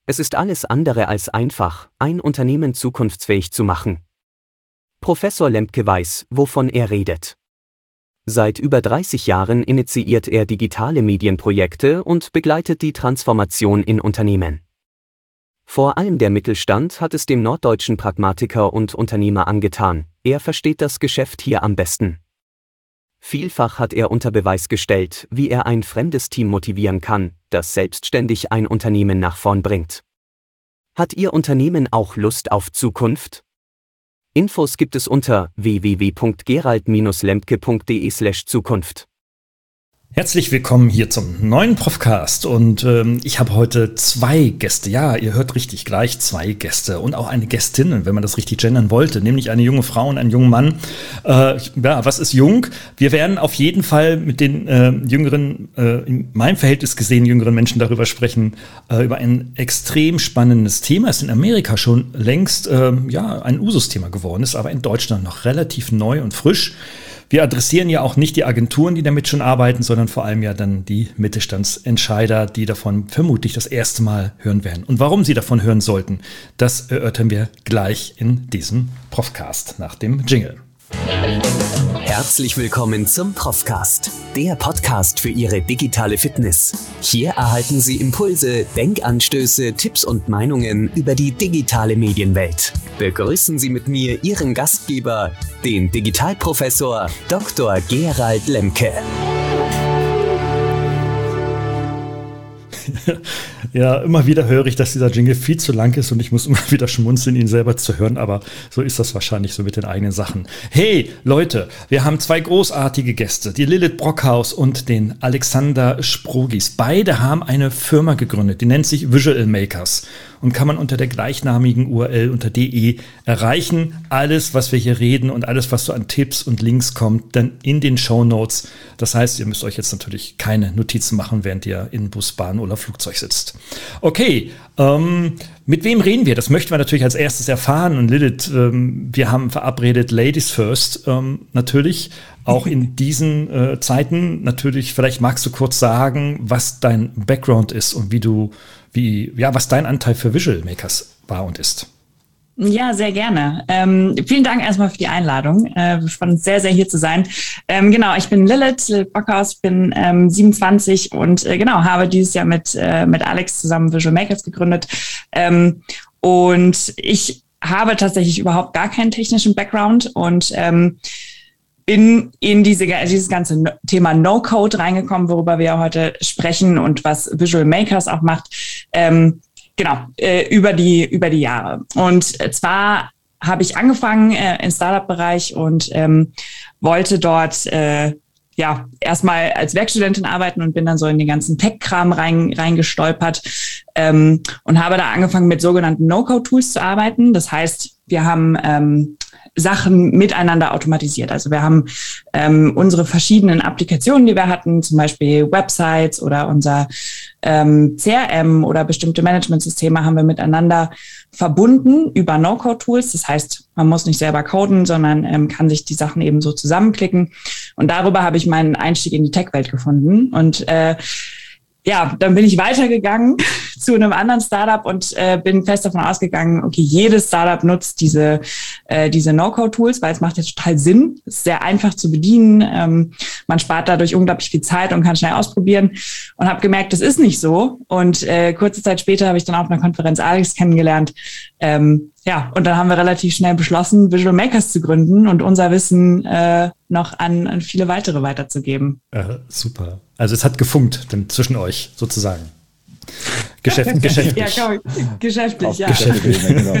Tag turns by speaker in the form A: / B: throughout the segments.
A: Es ist alles andere als einfach, ein Unternehmen zukunftsfähig zu machen. Professor Lemke weiß, wovon er redet. Seit über 30 Jahren initiiert er digitale Medienprojekte und begleitet die Transformation in Unternehmen. Vor allem der Mittelstand hat es dem norddeutschen Pragmatiker und Unternehmer angetan, er versteht das Geschäft hier am besten. Vielfach hat er unter Beweis gestellt, wie er ein fremdes Team motivieren kann, das selbstständig ein Unternehmen nach vorn bringt. Hat Ihr Unternehmen auch Lust auf Zukunft? Infos gibt es unter www.gerald-lemke.de/Zukunft.
B: Herzlich willkommen hier zum neuen Profcast und ich habe heute 2 Gäste. Ja, ihr hört richtig, gleich 2 Gäste und auch eine Gästin, wenn man das richtig gendern wollte, nämlich eine junge Frau und einen jungen Mann. Was ist jung? Wir werden auf jeden Fall mit den jüngeren, in meinem Verhältnis gesehen jüngeren Menschen darüber sprechen, über ein extrem spannendes Thema. Es ist in Amerika schon längst ein Usus-Thema geworden ist, aber in Deutschland noch relativ neu und frisch. Wir adressieren ja auch nicht die Agenturen, die damit schon arbeiten, sondern vor allem ja dann die Mittelstandsentscheider, die davon vermutlich das erste Mal hören werden. Und warum sie davon hören sollten, das erörtern wir gleich in diesem Profcast nach dem Jingle.
A: Herzlich willkommen zum Profcast, der Podcast für Ihre digitale Fitness. Hier erhalten Sie Impulse, Denkanstöße, Tipps und Meinungen über die digitale Medienwelt. Begrüßen Sie mit mir Ihren Gastgeber, den Digitalprofessor Dr. Gerald Lemke.
B: Ja, immer wieder höre ich, dass dieser Jingle viel zu lang ist und ich muss immer wieder schmunzeln, ihn selber zu hören, aber so ist das wahrscheinlich so mit den eigenen Sachen. Hey, Leute, wir haben 2 großartige Gäste, die Lilith Brockhaus und den Alexander Sprogis. Beide haben eine Firma gegründet, die nennt sich Visual Makers und kann man unter der gleichnamigen URL unter de erreichen. Alles, was wir hier reden und alles, was so an Tipps und Links kommt, dann in den Shownotes. Das heißt, ihr müsst euch jetzt natürlich keine Notizen machen, während ihr in Bus, Bahn oder Flugzeug sitzt. Okay, mit wem reden wir? Das möchten wir natürlich als erstes erfahren. Und Lilith, wir haben verabredet Ladies First, natürlich, auch in diesen Zeiten. Natürlich, vielleicht magst du kurz sagen, was dein Background ist und was dein Anteil für Visual Makers war und ist.
C: Ja, sehr gerne. Vielen Dank erstmal für die Einladung. Wir freuen uns sehr, sehr hier zu sein. Ich bin Lilith Brockhaus, bin 27 und habe dieses Jahr mit Alex zusammen Visual Makers gegründet. Und ich habe tatsächlich überhaupt gar keinen technischen Background und bin in dieses ganze Thema No-Code reingekommen, worüber wir heute sprechen und was Visual Makers auch macht. Über die Jahre. Und zwar habe ich angefangen im Startup-Bereich und wollte dort erstmal als Werkstudentin arbeiten und bin dann so in den ganzen Tech-Kram reingestolpert und habe da angefangen mit sogenannten No-Code-Tools zu arbeiten. Das heißt, wir haben Sachen miteinander automatisiert. Also wir haben unsere verschiedenen Applikationen, die wir hatten, zum Beispiel Websites oder unser CRM oder bestimmte Managementsysteme haben wir miteinander verbunden über No-Code-Tools. Das heißt, man muss nicht selber coden, sondern kann sich die Sachen eben so zusammenklicken. Und darüber habe ich meinen Einstieg in die Tech-Welt gefunden. Und dann bin ich weitergegangen zu einem anderen Startup und bin fest davon ausgegangen, okay, jedes Startup nutzt diese No-Code-Tools, weil es macht ja total Sinn. Es ist sehr einfach zu bedienen. Man spart dadurch unglaublich viel Zeit und kann schnell ausprobieren. Und habe gemerkt, das ist nicht so. Und kurze Zeit später habe ich dann auf einer Konferenz Alex kennengelernt. Und dann haben wir relativ schnell beschlossen, Visual Makers zu gründen und unser Wissen noch an viele weitere weiterzugeben.
B: Super. Also es hat gefunkt dann zwischen euch sozusagen. Geschäftlich.
C: Ja, geschäftlich, ja.
B: Geschäftlich.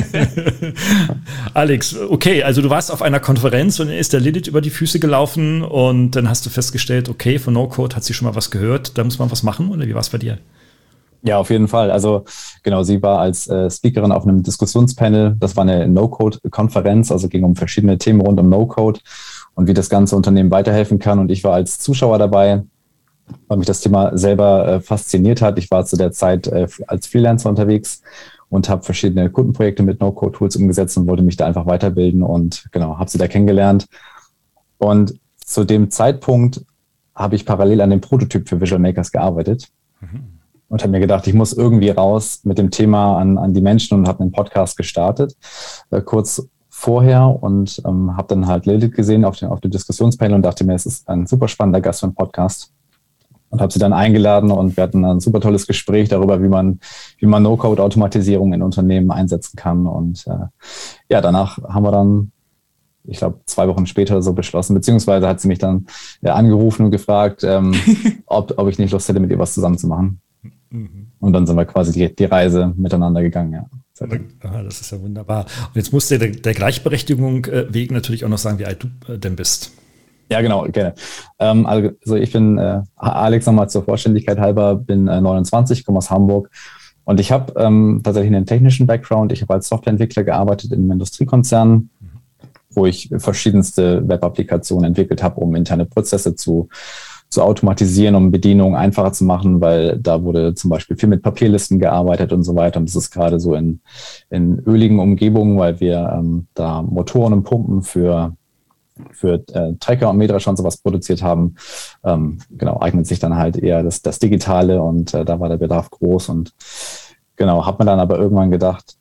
B: Alex, okay, also du warst auf einer Konferenz und dann ist der Lilith über die Füße gelaufen und dann hast du festgestellt, okay, von No-Code hat sie schon mal was gehört, da muss man was machen, oder wie war es bei dir?
D: Ja, auf jeden Fall. Also genau, sie war als Speakerin auf einem Diskussionspanel. Das war eine No-Code-Konferenz, also ging um verschiedene Themen rund um No-Code und wie das ganze Unternehmen weiterhelfen kann. Und ich war als Zuschauer dabei, weil mich das Thema selber fasziniert hat. Ich war zu der Zeit als Freelancer unterwegs und habe verschiedene Kundenprojekte mit No-Code-Tools umgesetzt und wollte mich da einfach weiterbilden und genau, habe sie da kennengelernt. Und zu dem Zeitpunkt habe ich parallel an dem Prototyp für Visual Makers gearbeitet. und habe mir gedacht, ich muss irgendwie raus mit dem Thema an die Menschen und habe einen Podcast gestartet, kurz vorher, und habe dann halt Lilith gesehen auf dem Diskussionspanel und dachte mir, es ist ein super spannender Gast für einen Podcast. Und habe sie dann eingeladen und wir hatten ein super tolles Gespräch darüber, wie man No-Code-Automatisierung in Unternehmen einsetzen kann. Und danach haben wir dann, ich glaube, 2 Wochen später so beschlossen, beziehungsweise hat sie mich dann angerufen und gefragt, ob ich nicht Lust hätte, mit ihr was zusammen zu machen. Und dann sind wir quasi die Reise miteinander gegangen, ja.
B: Das ist ja wunderbar. Und jetzt musst du der Gleichberechtigung wegen natürlich auch noch sagen, wie alt du denn bist.
D: Ja, genau, gerne. Also ich bin Alex, nochmal zur Vollständigkeit halber, bin 29, komme aus Hamburg und ich habe tatsächlich einen technischen Background. Ich habe als Softwareentwickler gearbeitet in einem Industriekonzern, wo ich verschiedenste Web-Applikationen entwickelt habe, um interne Prozesse zu automatisieren, um Bedienungen einfacher zu machen, weil da wurde zum Beispiel viel mit Papierlisten gearbeitet und so weiter. Und das ist gerade so in öligen Umgebungen, weil wir da Motoren und Pumpen für Trecker und Mähdrescher und sowas produziert haben, eignet sich dann halt eher das Digitale und da war der Bedarf groß und habe mir dann aber irgendwann gedacht,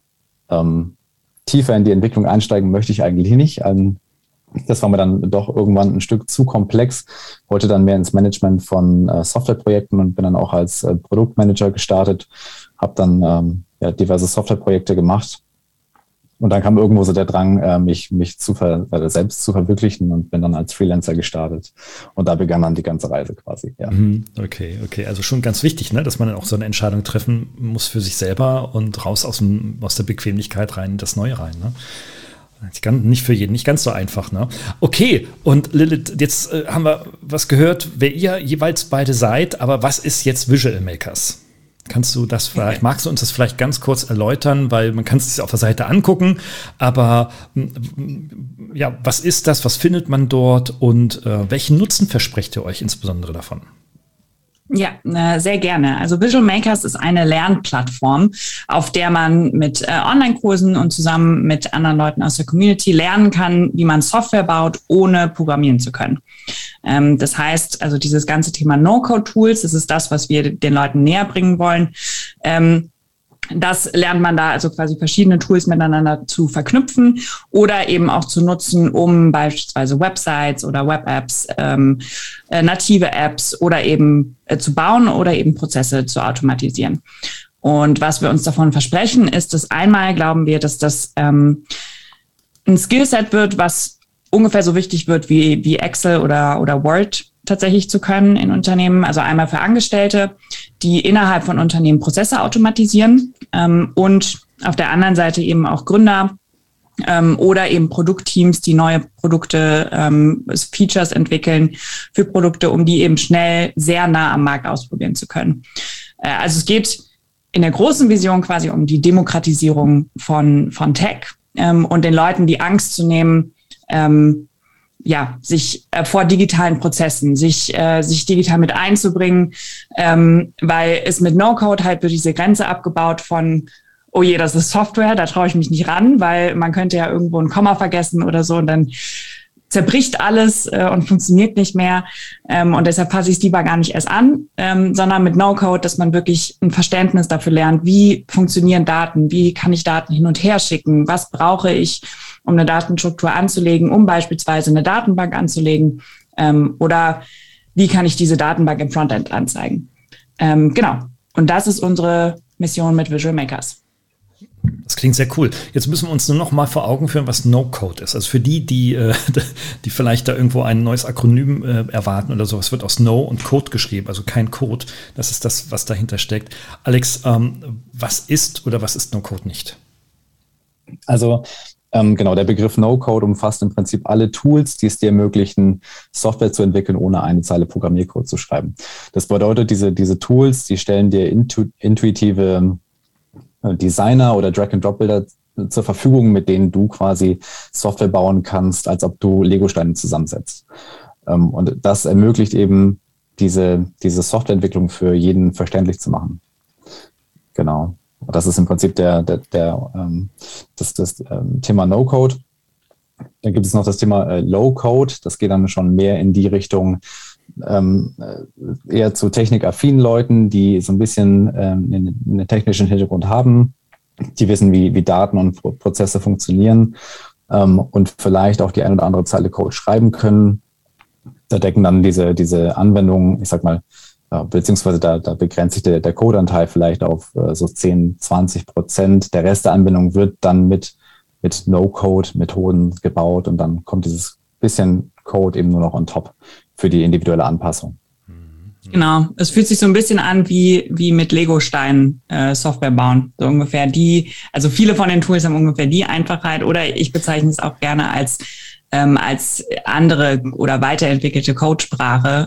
D: tiefer in die Entwicklung einsteigen möchte ich eigentlich nicht. Das war mir dann doch irgendwann ein Stück zu komplex, wollte dann mehr ins Management von Softwareprojekten und bin dann auch als Produktmanager gestartet, habe dann diverse Softwareprojekte gemacht. Und dann kam irgendwo so der Drang, mich selbst zu verwirklichen und bin dann als Freelancer gestartet. Und da begann dann die ganze Reise quasi. Ja.
B: Okay. Also schon ganz wichtig, ne, dass man dann auch so eine Entscheidung treffen muss für sich selber und raus aus der Bequemlichkeit rein in das Neue rein. Ne? Nicht für jeden, nicht ganz so einfach. Ne? Okay, und Lilith, jetzt haben wir was gehört, wer ihr jeweils beide seid, aber was ist jetzt Visual Makers? Kannst du das magst du uns das vielleicht ganz kurz erläutern, weil man kann es sich auf der Seite angucken, aber was ist das, was findet man dort und welchen Nutzen versprecht ihr euch insbesondere davon?
C: Ja, sehr gerne. Also Visual Makers ist eine Lernplattform, auf der man mit Online-Kursen und zusammen mit anderen Leuten aus der Community lernen kann, wie man Software baut, ohne programmieren zu können. Das heißt, also dieses ganze Thema No-Code-Tools, das ist das, was wir den Leuten näher bringen wollen. Das lernt man da, also quasi verschiedene Tools miteinander zu verknüpfen oder eben auch zu nutzen, um beispielsweise Websites oder Web-Apps, native Apps oder eben zu bauen oder eben Prozesse zu automatisieren. Und was wir uns davon versprechen, ist, dass einmal glauben wir, dass das ein Skillset wird, was ungefähr so wichtig wird wie Excel oder Word tatsächlich zu können in Unternehmen. Also einmal für Angestellte, die innerhalb von Unternehmen Prozesse automatisieren und auf der anderen Seite eben auch Gründer oder eben Produktteams, die neue Produkte, Features entwickeln für Produkte, um die eben schnell sehr nah am Markt ausprobieren zu können. Also es geht in der großen Vision quasi um die Demokratisierung von Tech und den Leuten die Angst zu nehmen, sich vor digitalen Prozessen, sich digital mit einzubringen, weil es mit No-Code halt wird diese Grenze abgebaut von, oh je, das ist Software, da traue ich mich nicht ran, weil man könnte ja irgendwo ein Komma vergessen oder so und dann zerbricht alles und funktioniert nicht mehr. Und deshalb passe ich es lieber gar nicht erst an, sondern mit No-Code, dass man wirklich ein Verständnis dafür lernt, wie funktionieren Daten, wie kann ich Daten hin und her schicken, was brauche ich, um eine Datenstruktur anzulegen, um beispielsweise eine Datenbank anzulegen oder wie kann ich diese Datenbank im Frontend anzeigen. Genau. Und das ist unsere Mission mit Visual Makers.
B: Das klingt sehr cool. Jetzt müssen wir uns nur noch mal vor Augen führen, was No-Code ist. Also für die vielleicht da irgendwo ein neues Akronym erwarten oder so. Es wird aus No und Code geschrieben, also kein Code. Das ist das, was dahinter steckt. Alex, was ist oder was ist No-Code nicht?
D: Also der Begriff No-Code umfasst im Prinzip alle Tools, die es dir ermöglichen, Software zu entwickeln, ohne eine Zeile Programmiercode zu schreiben. Das bedeutet, diese Tools, die stellen dir intuitive Designer oder Drag-and-Drop-Bilder zur Verfügung, mit denen du quasi Software bauen kannst, als ob du Lego-Steine zusammensetzt. Und das ermöglicht eben diese Softwareentwicklung für jeden verständlich zu machen. Genau. Das ist im Prinzip das Thema No-Code. Dann gibt es noch das Thema Low-Code. Das geht dann schon mehr in die Richtung, eher zu technikaffinen Leuten, die so ein bisschen einen technischen Hintergrund haben, die wissen, wie Daten und Prozesse funktionieren und vielleicht auch die ein oder andere Zeile Code schreiben können. Da decken dann diese Anwendungen, ich sag mal, beziehungsweise da begrenzt sich der Codeanteil vielleicht auf so 10-20%. Der Rest der Anwendung wird dann mit No-Code-Methoden gebaut und dann kommt dieses bisschen Code eben nur noch on top für die individuelle Anpassung.
C: Genau, es fühlt sich so ein bisschen an wie mit Lego-Steinen Software bauen. So ungefähr also viele von den Tools haben ungefähr die Einfachheit, oder ich bezeichne es auch gerne als andere oder weiterentwickelte Codesprache,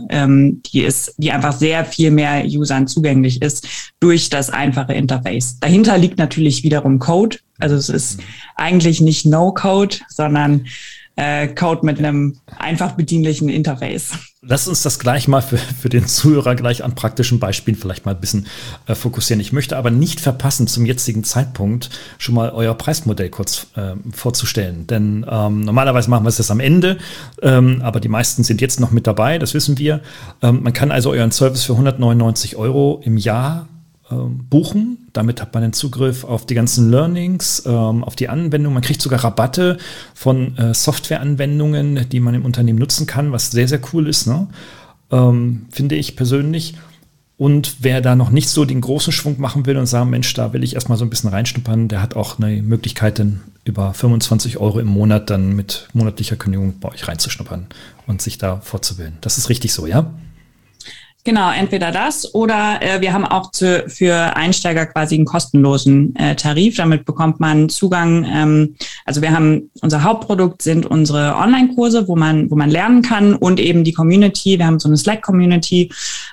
C: die einfach sehr viel mehr Usern zugänglich ist durch das einfache Interface. Dahinter liegt natürlich wiederum Code. Also es ist eigentlich nicht No-Code, sondern Code mit einem einfach bedienlichen Interface.
B: Lass uns das gleich mal für den Zuhörer gleich an praktischen Beispielen vielleicht mal ein bisschen fokussieren. Ich möchte aber nicht verpassen, zum jetzigen Zeitpunkt schon mal euer Preismodell kurz vorzustellen. Denn normalerweise machen wir es jetzt am Ende, aber die meisten sind jetzt noch mit dabei, das wissen wir. Man kann also euren Service für 199 € im Jahr buchen. Damit hat man den Zugriff auf die ganzen Learnings, auf die Anwendung. Man kriegt sogar Rabatte von Softwareanwendungen, die man im Unternehmen nutzen kann, was sehr, sehr cool ist, ne? Finde ich persönlich. Und wer da noch nicht so den großen Schwung machen will und sagen, Mensch, da will ich erstmal so ein bisschen reinschnuppern, der hat auch eine Möglichkeit, dann über 25 € im Monat dann mit monatlicher Kündigung bei euch reinzuschnuppern und sich da fortzubilden. Das ist richtig so, ja?
C: Genau, entweder das oder wir haben auch für Einsteiger quasi einen kostenlosen Tarif. Damit bekommt man Zugang. Also unser Hauptprodukt sind unsere Online-Kurse, wo man lernen kann, und eben die Community. Wir haben so eine Slack-Community,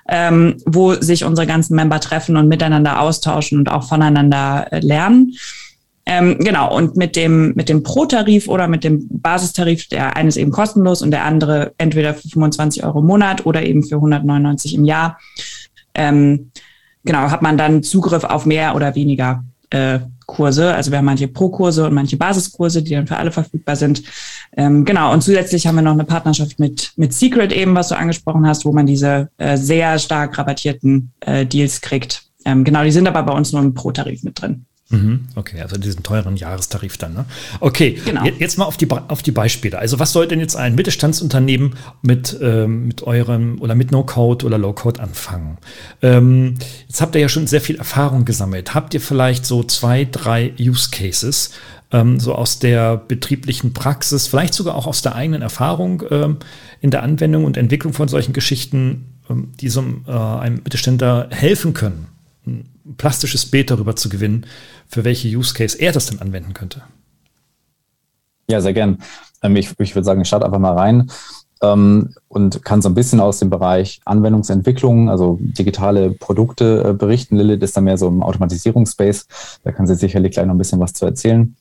C: wo sich unsere ganzen Member treffen und miteinander austauschen und auch voneinander lernen. Genau, und mit dem Pro-Tarif oder mit dem Basistarif, der eine ist eben kostenlos und der andere entweder für 25 € im Monat oder eben für 199 im Jahr, genau, hat man dann Zugriff auf mehr oder weniger Kurse. Also wir haben manche Pro-Kurse und manche Basiskurse, die dann für alle verfügbar sind. Genau, und zusätzlich haben wir noch eine Partnerschaft mit Secret eben, was du angesprochen hast, wo man diese sehr stark rabattierten Deals kriegt. Genau, die sind aber bei uns nur im Pro-Tarif mit drin.
B: Okay, also diesen teuren Jahrestarif dann, ne? Okay,
C: genau.
B: Jetzt mal auf die Beispiele. Also was soll denn jetzt ein Mittelstandsunternehmen mit eurem oder mit No-Code oder Low-Code anfangen? Jetzt habt ihr ja schon sehr viel Erfahrung gesammelt. Habt ihr vielleicht so 2-3 Use Cases, so aus der betrieblichen Praxis, vielleicht sogar auch aus der eigenen Erfahrung in der Anwendung und Entwicklung von solchen Geschichten, die so einem Mittelständler helfen können, ein plastisches Bild darüber zu gewinnen, für welche Use Case er das dann anwenden könnte?
D: Ja, sehr gern. Ich würde sagen, ich starte einfach mal rein und kann so ein bisschen aus dem Bereich Anwendungsentwicklung, also digitale Produkte berichten. Lilith ist da mehr so im Automatisierungsspace. Da kann sie sicherlich gleich noch ein bisschen was zu erzählen.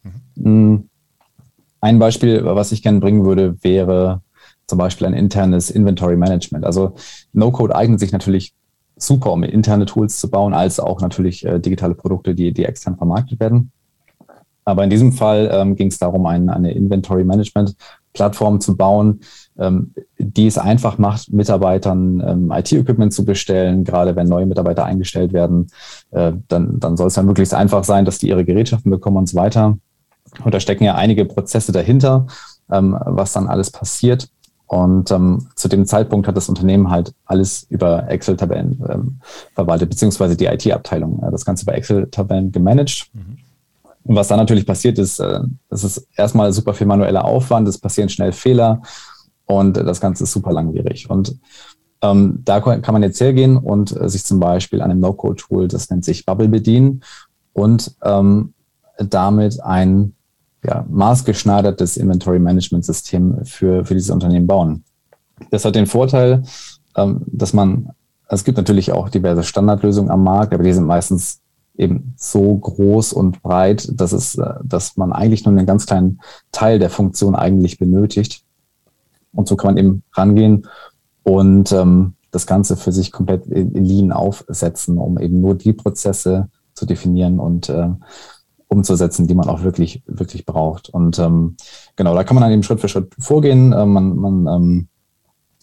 D: Ein Beispiel, was ich gerne bringen würde, wäre zum Beispiel ein internes Inventory Management. Also No-Code eignet sich natürlich super, um interne Tools zu bauen, als auch natürlich digitale Produkte, die extern vermarktet werden. Aber in diesem Fall ging es darum, eine Inventory-Management-Plattform zu bauen, die es einfach macht, Mitarbeitern IT-Equipment zu bestellen. Gerade wenn neue Mitarbeiter eingestellt werden, dann soll es dann möglichst einfach sein, dass die ihre Gerätschaften bekommen und so weiter. Und da stecken ja einige Prozesse dahinter, was dann alles passiert. Und zu dem Zeitpunkt hat das Unternehmen halt alles über Excel-Tabellen verwaltet, beziehungsweise die IT-Abteilung das Ganze bei Excel-Tabellen gemanagt. Und was dann natürlich passiert ist, das ist erstmal super viel manueller Aufwand, es passieren schnell Fehler und das Ganze ist super langwierig. Und da kann man jetzt hergehen und sich zum Beispiel an einem No-Code-Tool, das nennt sich Bubble, bedienen und damit ein maßgeschneidertes Inventory-Management-System für dieses Unternehmen bauen. Das hat den Vorteil, dass es gibt natürlich auch diverse Standardlösungen am Markt, aber die sind meistens eben so groß und breit, dass man eigentlich nur einen ganz kleinen Teil der Funktion eigentlich benötigt. Und so kann man eben rangehen und das Ganze für sich komplett in Lean aufsetzen, um eben nur die Prozesse zu definieren und umzusetzen, die man auch wirklich, wirklich braucht. Und genau, da kann man dann eben Schritt für Schritt vorgehen. Man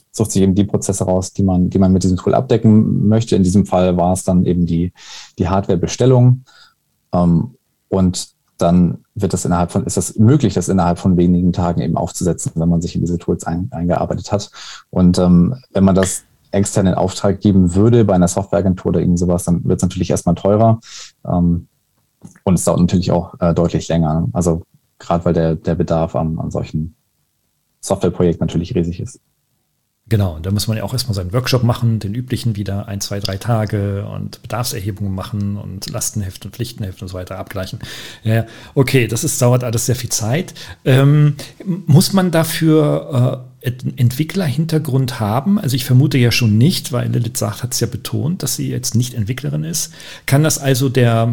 D: sucht sich eben die Prozesse raus, die man mit diesem Tool abdecken möchte. In diesem Fall war es dann eben die Hardwarebestellung. Und dann ist es möglich, das innerhalb von wenigen Tagen eben aufzusetzen, wenn man sich in diese Tools eingearbeitet hat. Und wenn man das extern in Auftrag geben würde bei einer Softwareagentur oder irgend sowas, dann wird es natürlich erstmal teurer. Und es dauert natürlich auch deutlich länger. Also gerade weil der Bedarf an solchen Softwareprojekten natürlich riesig ist.
B: Genau, da muss man ja auch erstmal seinen Workshop machen, den üblichen wieder 1, 2, 3 Tage und Bedarfserhebungen machen und Lastenheft und Pflichtenheft und so weiter abgleichen. Ja, okay, dauert alles sehr viel Zeit. Muss man dafür Entwicklerhintergrund haben? Also ich vermute ja schon nicht, weil Lilith hat es ja betont, dass sie jetzt nicht Entwicklerin ist. Kann das also wer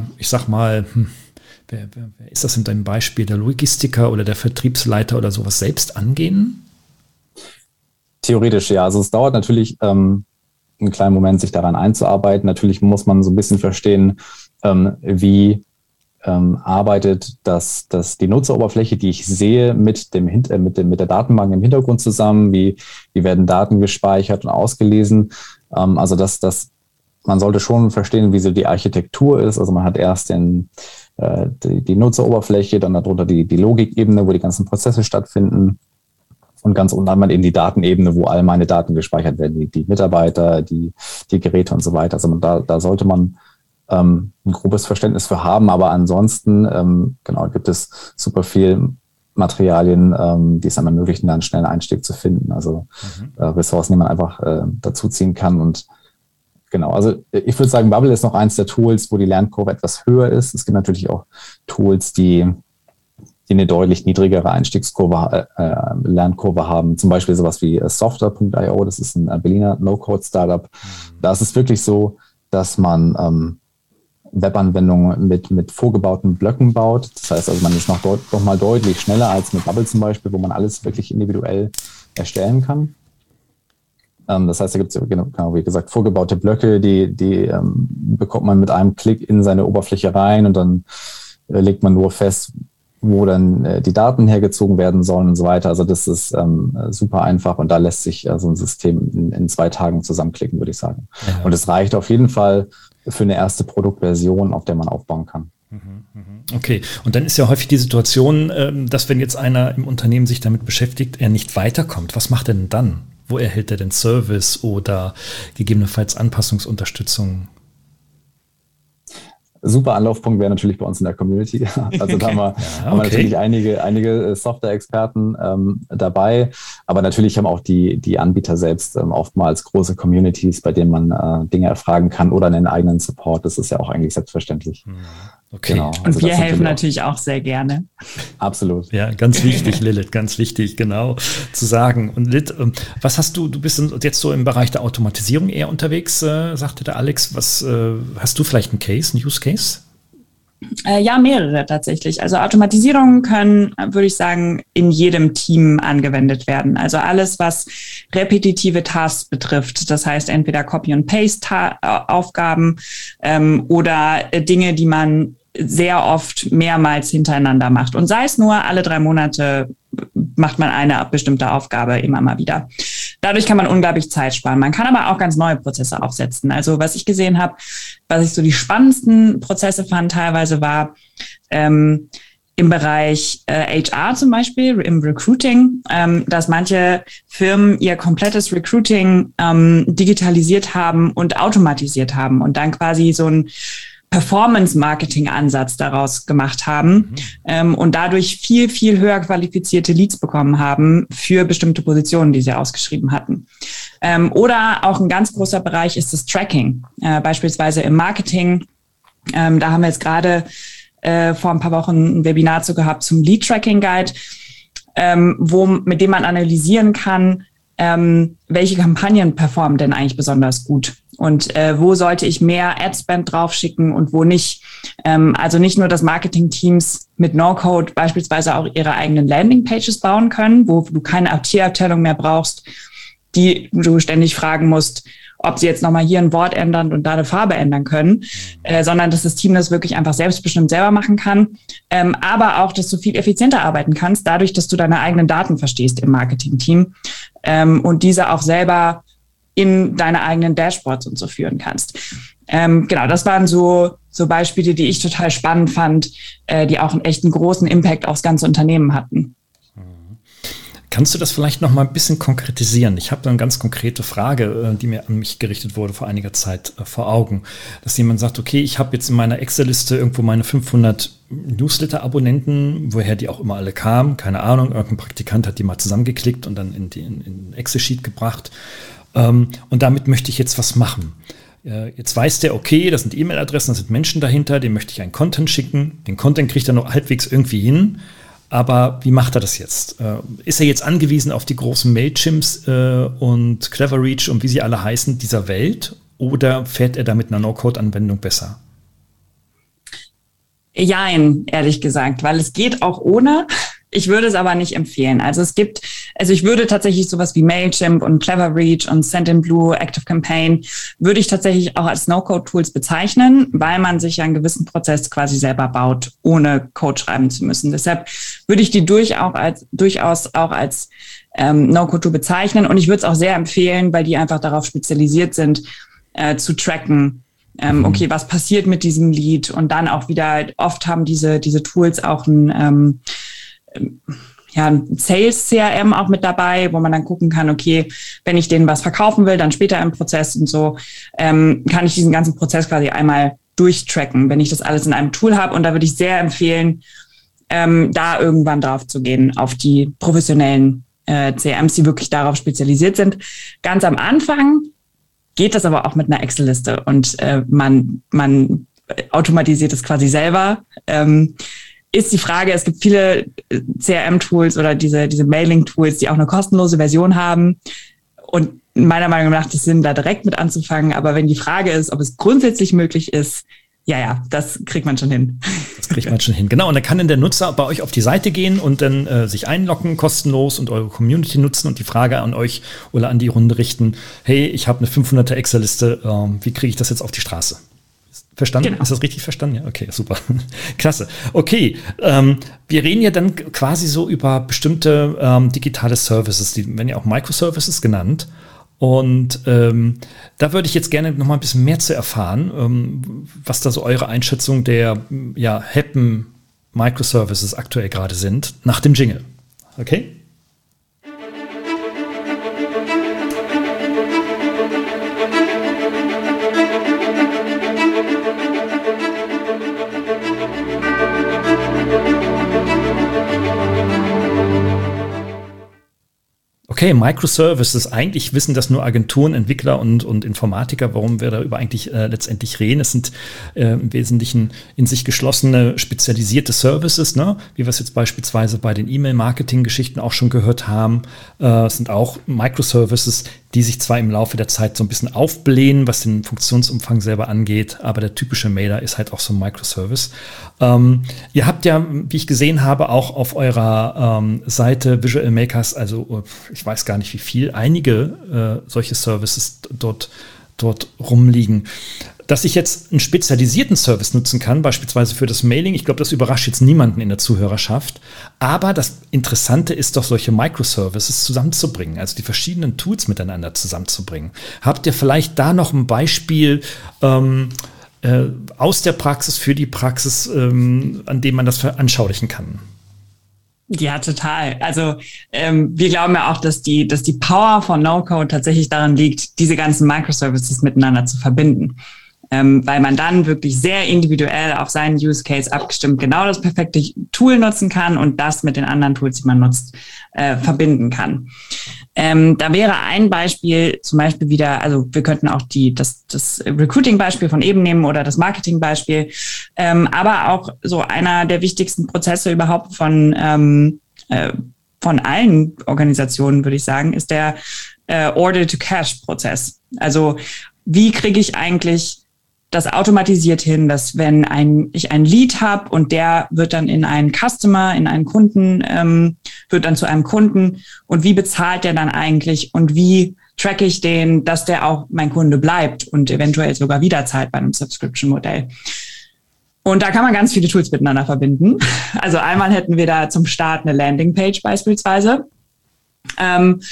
B: ist das in deinem Beispiel, der Logistiker oder der Vertriebsleiter oder sowas selbst angehen?
D: Theoretisch ja. Also es dauert natürlich einen kleinen Moment, sich daran einzuarbeiten. Natürlich muss man so ein bisschen verstehen, wie arbeitet die Nutzeroberfläche, die ich sehe, mit der Datenbank im Hintergrund zusammen. Wie werden Daten gespeichert und ausgelesen? Also man sollte schon verstehen, wie so die Architektur ist. Also man hat erst die Nutzeroberfläche, dann darunter die Logikebene, wo die ganzen Prozesse stattfinden. Und ganz unten hat man eben die Datenebene, wo all meine Daten gespeichert werden, die Mitarbeiter, die Geräte und so weiter. Also da sollte man ein grobes Verständnis für haben, aber ansonsten gibt es super viel Materialien, die es einem ermöglichen, einen schnellen Einstieg zu finden. Also Ressourcen, die man einfach dazuziehen kann. Und genau, also ich würde sagen, Bubble ist noch eins der Tools, wo die Lernkurve etwas höher ist. Es gibt natürlich auch Tools, die eine deutlich niedrigere Lernkurve haben. Zum Beispiel sowas wie Software.io, das ist ein Berliner No-Code-Startup. Da ist es wirklich so, dass man Webanwendungen mit vorgebauten Blöcken baut. Das heißt also, man ist noch mal deutlich schneller als mit Bubble zum Beispiel, wo man alles wirklich individuell erstellen kann. Das heißt, da gibt es genau wie gesagt vorgebaute Blöcke, die bekommt man mit einem Klick in seine Oberfläche rein und dann legt man nur fest, wo dann die Daten hergezogen werden sollen und so weiter. Also das ist super einfach und da lässt sich so ein System in 2 Tagen zusammenklicken, würde ich sagen. Ja. Und es reicht auf jeden Fall für eine erste Produktversion, auf der man aufbauen kann.
B: Okay, und dann ist ja häufig die Situation, dass wenn jetzt einer im Unternehmen sich damit beschäftigt, er nicht weiterkommt. Was macht er denn dann? Wo erhält er denn Service oder gegebenenfalls Anpassungsunterstützung?
D: Super Anlaufpunkt wäre natürlich bei uns in der Community. Also da haben wir natürlich einige Software-Experten dabei, aber natürlich haben auch die Anbieter selbst oftmals große Communities, bei denen man Dinge erfragen kann oder einen eigenen Support. Das ist ja auch eigentlich selbstverständlich.
B: Okay.
C: Genau. Und wir helfen natürlich auch sehr gerne.
D: Absolut.
B: Ja, ganz wichtig, Lilith, ganz wichtig, genau zu sagen. Und Lilith, was hast du bist jetzt so im Bereich der Automatisierung eher unterwegs, sagte der Alex. Was hast du vielleicht einen Use Case?
C: Ja, mehrere tatsächlich. Also Automatisierungen können, würde ich sagen, in jedem Team angewendet werden. Also alles, was repetitive Tasks betrifft. Das heißt entweder Copy-and-Paste-Aufgaben oder Dinge, die man sehr oft mehrmals hintereinander macht. Und sei es nur alle 3 Monate macht man eine bestimmte Aufgabe immer mal wieder. Dadurch kann man unglaublich Zeit sparen. Man kann aber auch ganz neue Prozesse aufsetzen. Also was ich gesehen habe, was ich so die spannendsten Prozesse fand teilweise war im Bereich HR zum Beispiel, im Recruiting, dass manche Firmen ihr komplettes Recruiting digitalisiert haben und automatisiert haben und dann quasi so ein Performance-Marketing-Ansatz daraus gemacht haben und dadurch viel, viel höher qualifizierte Leads bekommen haben für bestimmte Positionen, die sie ausgeschrieben hatten. Oder auch ein ganz großer Bereich ist das Tracking, beispielsweise im Marketing. Da haben wir jetzt gerade vor ein paar Wochen ein Webinar zu gehabt zum Lead-Tracking-Guide, mit dem man analysieren kann, welche Kampagnen performen denn eigentlich besonders gut und wo sollte ich mehr Ad-Spend draufschicken und wo nicht. Also nicht nur, dass Marketing-Teams mit No-Code beispielsweise auch ihre eigenen Landing-Pages bauen können, wo du keine IT-Abteilung mehr brauchst, die du ständig fragen musst, ob sie jetzt nochmal hier ein Wort ändern und da eine Farbe ändern können, sondern dass das Team das wirklich einfach selbstbestimmt selber machen kann. Aber auch, dass du viel effizienter arbeiten kannst, dadurch, dass du deine eigenen Daten verstehst im Marketing-Team und diese auch selber in deine eigenen Dashboards und so führen kannst. Genau, das waren so Beispiele, die ich total spannend fand, die auch einen echten großen Impact aufs ganze Unternehmen hatten.
B: Kannst du das vielleicht noch mal ein bisschen konkretisieren? Ich habe da eine ganz konkrete Frage, die mir an mich gerichtet wurde vor einiger Zeit vor Augen. Dass jemand sagt, okay, ich habe jetzt in meiner Excel-Liste irgendwo meine 500 Newsletter-Abonnenten, woher die auch immer alle kamen, keine Ahnung, irgendein Praktikant hat die mal zusammengeklickt und dann in Excel-Sheet gebracht. Und damit möchte ich jetzt was machen. Jetzt weiß der, okay, das sind E-Mail-Adressen, das sind Menschen dahinter, dem möchte ich einen Content schicken. Den Content kriegt er noch halbwegs irgendwie hin. Aber wie macht er das jetzt? Ist er jetzt angewiesen auf die großen Mailchimps und Cleverreach und wie sie alle heißen dieser Welt? Oder fährt er da mit einer No-Code-Anwendung besser?
C: Jein, ehrlich gesagt, weil es geht auch ohne. Ich würde es aber nicht empfehlen. Also ich würde tatsächlich sowas wie Mailchimp und Cleverreach und Sendinblue, ActiveCampaign würde ich tatsächlich auch als No-Code-Tools bezeichnen, weil man sich ja einen gewissen Prozess quasi selber baut, ohne Code schreiben zu müssen. Deshalb würde ich die durchaus auch als No-Code-Tool bezeichnen. Und ich würde es auch sehr empfehlen, weil die einfach darauf spezialisiert sind, zu tracken. Okay, was passiert mit diesem Lead? Und dann auch wieder, oft haben diese Tools auch ein Sales-CRM auch mit dabei, wo man dann gucken kann, okay, wenn ich denen was verkaufen will, dann später im Prozess und so, kann ich diesen ganzen Prozess quasi einmal durchtracken, wenn ich das alles in einem Tool habe. Und da würde ich sehr empfehlen, da irgendwann drauf zu gehen, auf die professionellen CRMs, die wirklich darauf spezialisiert sind. Ganz am Anfang geht das aber auch mit einer Excel-Liste und man automatisiert es quasi selber. Ist die Frage, es gibt viele CRM-Tools oder diese Mailing-Tools, die auch eine kostenlose Version haben. Und meiner Meinung nach macht es Sinn, da direkt mit anzufangen. Aber wenn die Frage ist, ob es grundsätzlich möglich ist, ja, das kriegt man schon hin.
B: Das kriegt man schon hin, genau. Und dann kann dann der Nutzer bei euch auf die Seite gehen und dann sich einloggen, kostenlos und eure Community nutzen und die Frage an euch oder an die Runde richten, hey, ich habe eine 500er Excel-Liste, wie kriege ich das jetzt auf die Straße? Verstanden? Genau. Ist das richtig verstanden? Ja, okay, super. Klasse. Okay, wir reden ja dann quasi so über bestimmte digitale Services, die werden ja auch Microservices genannt. Und da würde ich jetzt gerne noch mal ein bisschen mehr zu erfahren, was da so eure Einschätzung der Happen Microservices aktuell gerade sind, nach dem Jingle. Okay? Okay, Microservices, eigentlich wissen das nur Agenturen, Entwickler und Informatiker, warum wir darüber eigentlich letztendlich reden. Es sind im Wesentlichen in sich geschlossene, spezialisierte Services, ne? Wie wir es jetzt beispielsweise bei den E-Mail-Marketing-Geschichten auch schon gehört haben. Es sind auch Microservices, die sich zwar im Laufe der Zeit so ein bisschen aufblähen, was den Funktionsumfang selber angeht, aber der typische Mailer ist halt auch so ein Microservice. Ihr habt ja, wie ich gesehen habe, auch auf eurer Seite Visual Makers, also ich weiß gar nicht wie viel, einige solche Services dort rumliegen. Dass ich jetzt einen spezialisierten Service nutzen kann, beispielsweise für das Mailing, ich glaube, das überrascht jetzt niemanden in der Zuhörerschaft. Aber das Interessante ist doch, solche Microservices zusammenzubringen, also die verschiedenen Tools miteinander zusammenzubringen. Habt ihr vielleicht da noch ein Beispiel aus der Praxis, für die Praxis, an dem man das veranschaulichen kann?
C: Ja, total. Also wir glauben ja auch, dass die Power von No-Code tatsächlich daran liegt, diese ganzen Microservices miteinander zu verbinden. Weil man dann wirklich sehr individuell auf seinen Use Case abgestimmt genau das perfekte Tool nutzen kann und das mit den anderen Tools, die man nutzt, verbinden kann. Da wäre ein Beispiel zum Beispiel wieder, also wir könnten auch das Recruiting-Beispiel von eben nehmen oder das Marketing-Beispiel, aber auch so einer der wichtigsten Prozesse überhaupt von allen Organisationen, würde ich sagen, ist der Order-to-Cash-Prozess. Also wie kriege ich eigentlich das automatisiert hin, dass wenn ich ein Lead habe und der wird dann in einen Customer, in einen Kunden, wird dann zu einem Kunden und wie bezahlt der dann eigentlich und wie tracke ich den, dass der auch mein Kunde bleibt und eventuell sogar wieder zahlt bei einem Subscription-Modell. Und da kann man ganz viele Tools miteinander verbinden. Also einmal hätten wir da zum Start eine Landingpage beispielsweise.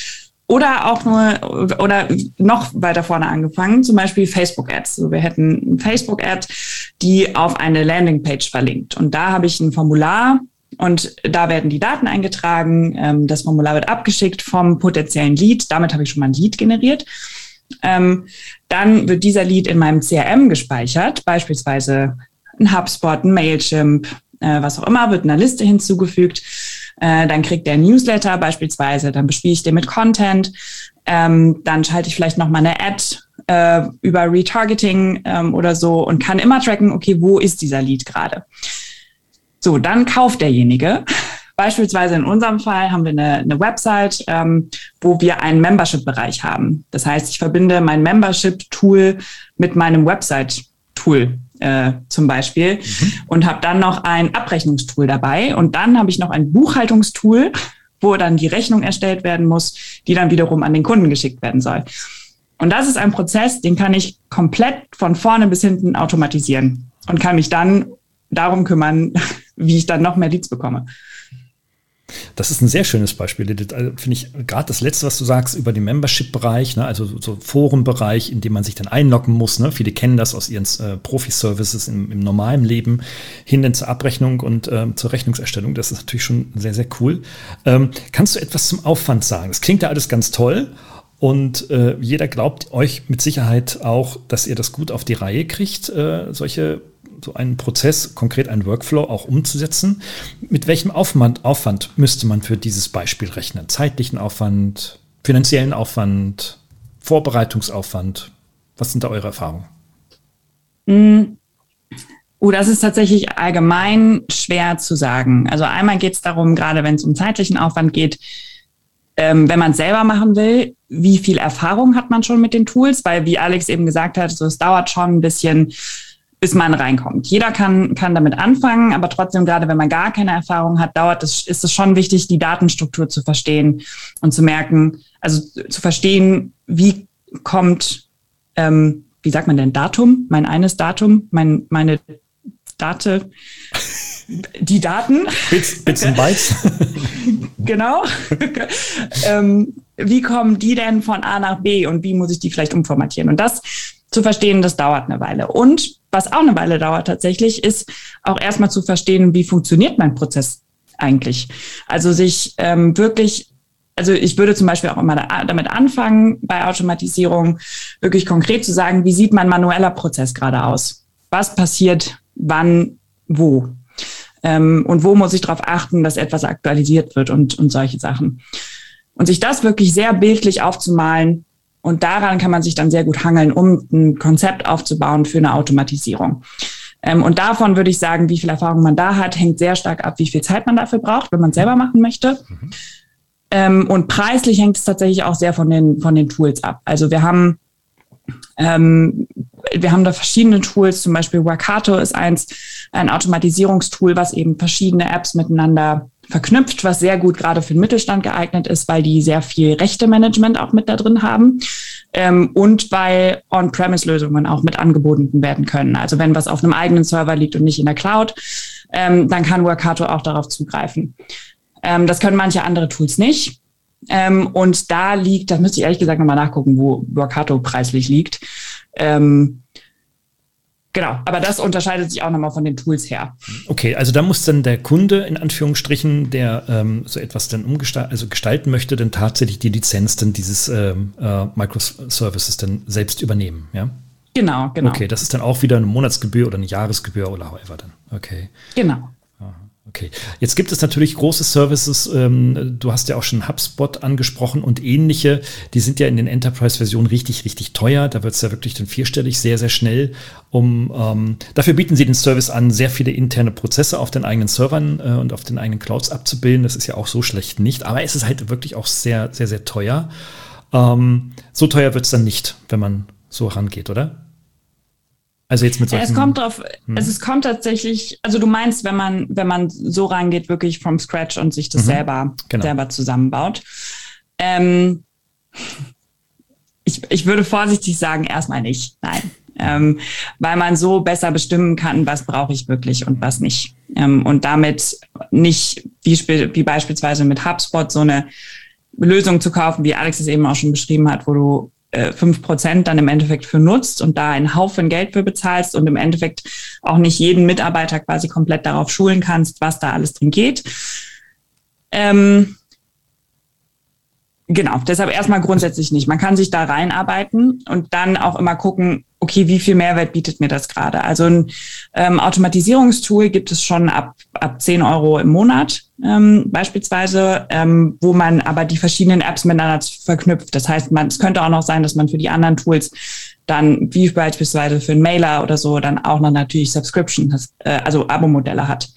C: Oder auch nur, oder noch weiter vorne angefangen, zum Beispiel Facebook-Ads. So, wir hätten eine Facebook-Ad, die auf eine Landingpage verlinkt. Und da habe ich ein Formular und da werden die Daten eingetragen. Das Formular wird abgeschickt vom potenziellen Lead. Damit habe ich schon mal ein Lead generiert. Dann wird dieser Lead in meinem CRM gespeichert, beispielsweise ein HubSpot, ein Mailchimp, was auch immer, wird einer Liste hinzugefügt. Dann kriegt der ein Newsletter beispielsweise, dann bespiele ich den mit Content, dann schalte ich vielleicht nochmal eine Ad über Retargeting oder so und kann immer tracken, okay, wo ist dieser Lead gerade? So, dann kauft derjenige. Beispielsweise in unserem Fall haben wir eine Website, wo wir einen Membership-Bereich haben. Das heißt, ich verbinde mein Membership-Tool mit meinem Website-Tool. Zum Beispiel und habe dann noch ein Abrechnungstool dabei und dann habe ich noch ein Buchhaltungstool, wo dann die Rechnung erstellt werden muss, die dann wiederum an den Kunden geschickt werden soll. Und das ist ein Prozess, den kann ich komplett von vorne bis hinten automatisieren und kann mich dann darum kümmern, wie ich dann noch mehr Leads bekomme.
B: Das ist ein sehr schönes Beispiel, Lilith. Also finde ich gerade das Letzte, was du sagst über den Membership-Bereich, ne, also so Forenbereich, in dem man sich dann einloggen muss. Ne? Viele kennen das aus ihren Profi-Services im normalen Leben hin dann zur Abrechnung und zur Rechnungserstellung. Das ist natürlich schon sehr, sehr cool. Kannst du etwas zum Aufwand sagen? Das klingt ja alles ganz toll und jeder glaubt euch mit Sicherheit auch, dass ihr das gut auf die Reihe kriegt, so einen Prozess, konkret einen Workflow auch umzusetzen. Mit welchem Aufwand müsste man für dieses Beispiel rechnen? Zeitlichen Aufwand, finanziellen Aufwand, Vorbereitungsaufwand? Was sind da eure Erfahrungen?
C: Das ist tatsächlich allgemein schwer zu sagen. Also einmal geht es darum, gerade wenn es um zeitlichen Aufwand geht, wenn man es selber machen will, wie viel Erfahrung hat man schon mit den Tools? Weil, wie Alex eben gesagt hat, so, es dauert schon ein bisschen, bis man reinkommt. Jeder kann damit anfangen, aber trotzdem, gerade wenn man gar keine Erfahrung hat, ist es schon wichtig, die Datenstruktur zu verstehen und zu merken, also zu verstehen, wie kommt, wie sagt man denn, Datum, mein eines Datum, meine Date, die Daten.
B: Bits und Bytes.
C: Genau. Wie kommen die denn von A nach B und wie muss ich die vielleicht umformatieren? Und das zu verstehen, das dauert eine Weile. Und was auch eine Weile dauert tatsächlich, ist auch erstmal zu verstehen, wie funktioniert mein Prozess eigentlich. Also sich wirklich, also ich würde zum Beispiel auch immer damit anfangen, bei Automatisierung wirklich konkret zu sagen, wie sieht mein manueller Prozess gerade aus? Was passiert, wann, wo? Und wo muss ich darauf achten, dass etwas aktualisiert wird und solche Sachen. Und sich das wirklich sehr bildlich aufzumalen, und daran kann man sich dann sehr gut hangeln, um ein Konzept aufzubauen für eine Automatisierung. Und davon würde ich sagen, wie viel Erfahrung man da hat, hängt sehr stark ab, wie viel Zeit man dafür braucht, wenn man es selber machen möchte. Und preislich hängt es tatsächlich auch sehr von den Tools ab. Also wir haben da verschiedene Tools, zum Beispiel Workato ist ein Automatisierungstool, was eben verschiedene Apps miteinander verknüpft, was sehr gut gerade für den Mittelstand geeignet ist, weil die sehr viel Rechtemanagement auch mit da drin haben und weil On-Premise-Lösungen auch mit angeboten werden können. Also wenn was auf einem eigenen Server liegt und nicht in der Cloud, dann kann Workato auch darauf zugreifen. Das können manche andere Tools nicht. Und da müsste ich ehrlich gesagt nochmal nachgucken, wo Workato preislich liegt. Genau, aber das unterscheidet sich auch nochmal von den Tools her.
B: Okay, also da muss dann der Kunde, in Anführungsstrichen, der so etwas dann gestalten möchte, dann tatsächlich die Lizenz dann dieses Microservices dann selbst übernehmen, ja?
C: Genau.
B: Okay, das ist dann auch wieder eine Monatsgebühr oder eine Jahresgebühr oder however dann. Okay.
C: Genau.
B: Okay, jetzt gibt es natürlich große Services, du hast ja auch schon HubSpot angesprochen und ähnliche, die sind ja in den Enterprise-Versionen richtig, richtig teuer, da wird es ja wirklich dann vierstellig, sehr, sehr schnell. Dafür bieten sie den Service an, sehr viele interne Prozesse auf den eigenen Servern und auf den eigenen Clouds abzubilden, das ist ja auch so schlecht nicht, aber es ist halt wirklich auch sehr, sehr, sehr teuer. So teuer wird es dann nicht, wenn man so rangeht, oder? Also jetzt mit solchen,
C: es kommt drauf, es kommt tatsächlich, also du meinst, wenn man so rangeht, wirklich from scratch und sich das selber zusammenbaut. Ich würde vorsichtig sagen, erstmal nicht, nein. Weil man so besser bestimmen kann, was brauche ich wirklich und was nicht. Und damit nicht, wie beispielsweise mit HubSpot, so eine Lösungen zu kaufen, wie Alex es eben auch schon beschrieben hat, wo du 5% dann im Endeffekt für nutzt und da einen Haufen Geld für bezahlst und im Endeffekt auch nicht jeden Mitarbeiter quasi komplett darauf schulen kannst, was da alles drin geht. Genau, deshalb erstmal grundsätzlich nicht. Man kann sich da reinarbeiten und dann auch immer gucken, okay, wie viel Mehrwert bietet mir das gerade? Also ein Automatisierungstool gibt es schon ab 10 Euro im Monat beispielsweise, wo man aber die verschiedenen Apps miteinander verknüpft. Das heißt, es könnte auch noch sein, dass man für die anderen Tools dann, wie beispielsweise für einen Mailer oder so, dann auch noch natürlich Subscription, also Abo-Modelle hat.